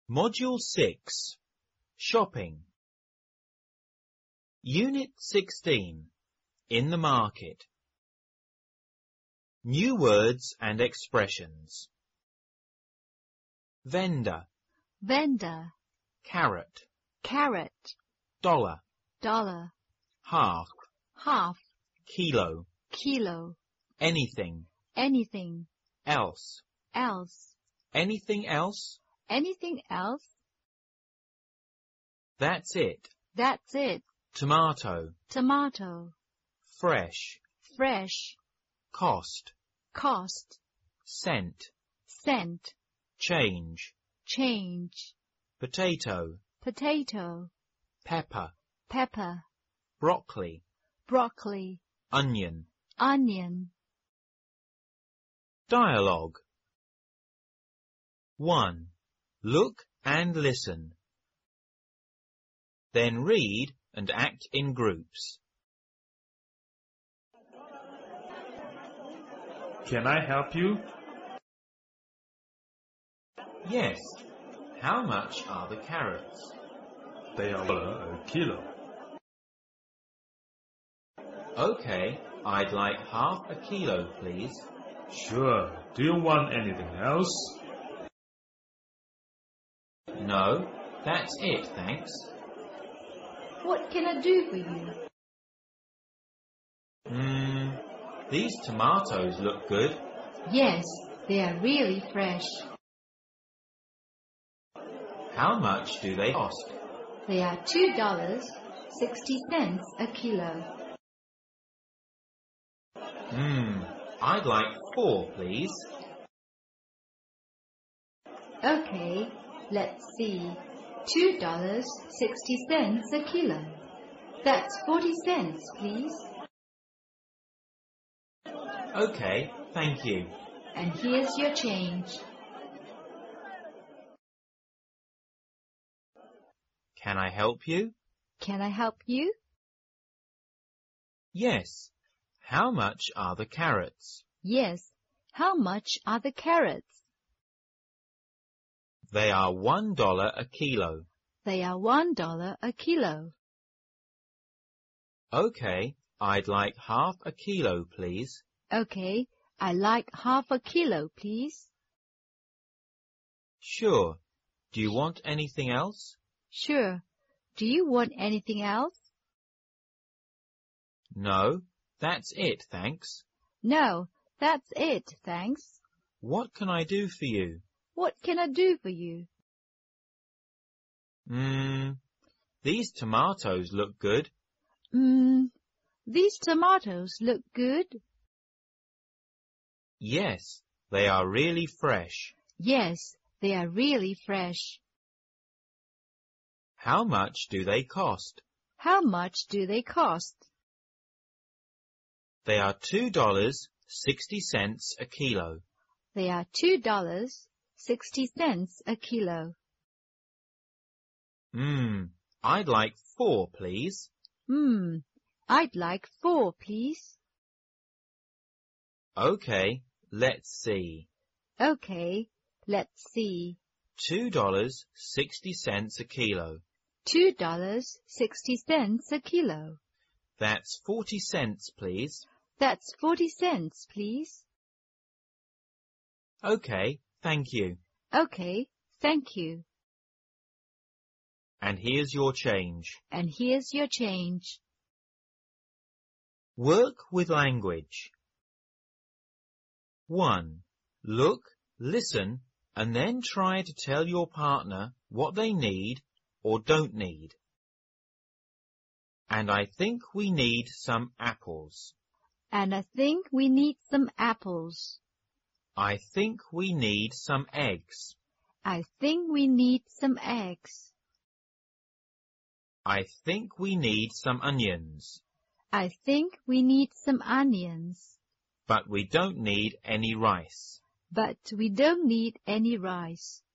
Module 6. Shopping. Unit 16. In the market. New words and expressions. Vendor. Vendor. Carrot. Carrot. Dollar. Dollar. Half. Half. Kilo. Kilo. Anything. Anything. Else. Else. Anything else? Anything else? That's it. That's it. Tomato. Tomato. Fresh. Fresh. Cost. Cost. Cent. Cent. Change. Change. Potato. Potato. Pepper. Pepper. Broccoli. Broccoli. Onion. Onion. Dialogue. 1. Look and listen. Then read and act in groups. Can I help you? Yes. How much are the carrots? They are a kilo. Okay, I'd like half a kilo, please. Sure. Do you want anything else? No, that's it, thanks. What can I do for you? These tomatoes look good. Yes, they are really fresh. How much do they cost? They are $2.60 a kilo. I'd like 4, please. Okay, let's see. $2.60 a kilo. That's 40 cents, please. Okay, thank you. And here's your change. Can I help you? Can I help you? Yes. How much are the carrots? Yes. How much are the carrots? They are $1 a kilo. They are $1 a kilo. Okay, I'd like half a kilo, please. Okay, I'd like half a kilo, please. Sure. Do you want anything else? Sure. Do you want anything else? No, that's it, thanks. No, that's it, thanks. What can I do for you? What can I do for you? These tomatoes look good. These tomatoes look good. Yes, they are really fresh. Yes, they are really fresh. How much do they cost? How much do they cost? They are $2.60 a kilo. They are $2.60 a kilo. I'd like 4, please. I'd like 4, please. Okay, let's see. Okay, let's see. $2.60 a kilo. $2.60 a kilo. That's 40 cents, please. That's 40 cents, please. Okay, thank you. Okay, thank you. And here's your change. And here's your change. Work with language. 1. Look, listen, and then try to tell your partner what they need or don't need. And I think we need some apples. And I think we need some apples. I think we need some eggs. I think we need some eggs. I think we need some onions. I think we need some onions. But we don't need any rice. But we don't need any rice.